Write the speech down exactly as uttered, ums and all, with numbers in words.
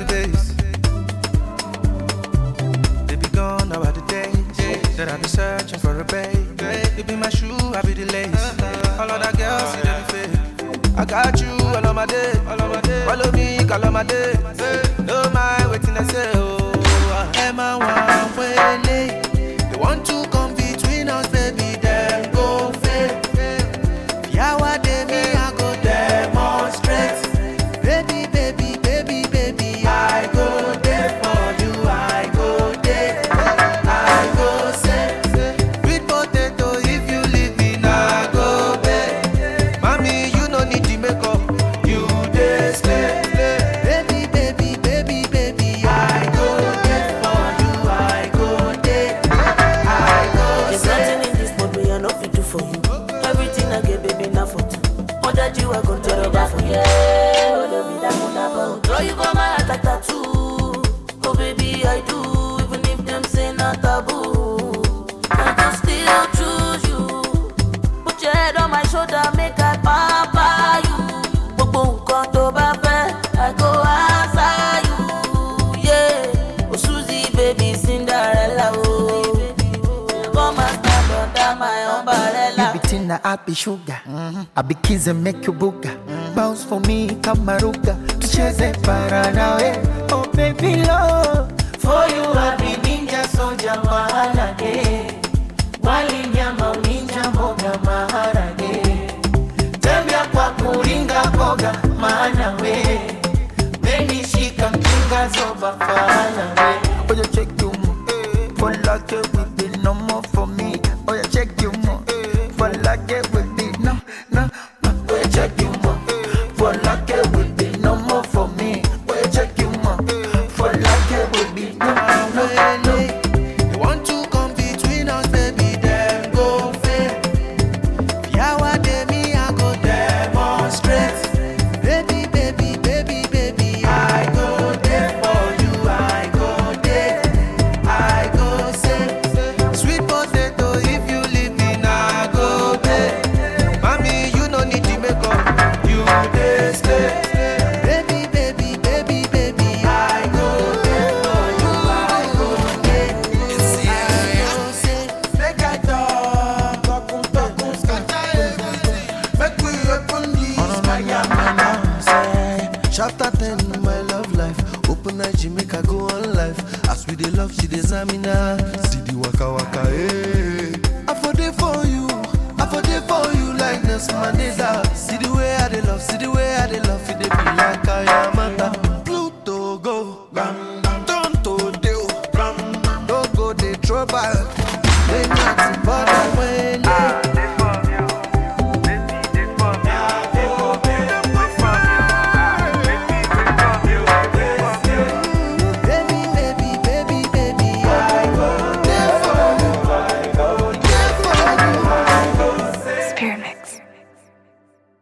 the bass. They be gone now are the days that I be searching for a babe. You be my shoe, I be the lace. All of that girls see them fake. I got you all of my day, all of my day. Follow me, call on my day. No mind waiting, I say oh. Emma one way late. They want to come between us, baby. Them go fail. Yeah, what they me, I go demonstrate. Baby, baby, baby, baby, I go there for you. I go there, I go say. Sweet potato, if you leave me, now go back. Mommy, you no need to make up. You dey slay. Baby, baby, baby, baby, I go there for you. I go there, I go There's say. nothing in this world we are not fit do for you. Everything I get, baby, now for two. All that you are going to do that for you. Oh, don't be that one about. Draw you for my heart like tattoo. Oh, baby, I do. Even if them say not taboo, I can still choose you. Put your head on my shoulder, make I papa you. Boom, come to baby, I go answer you. Yeah, oh Susie, baby, Cinderella, oh. Come and stand under my umbrella. You be tina, I be sugar. Mm-hmm. I be kiss and make you booga. Mm-hmm. Bounce for me, kamaruga. Tucheze para nawe. Oh baby love, for you I be ninja soldier mahala day. Wale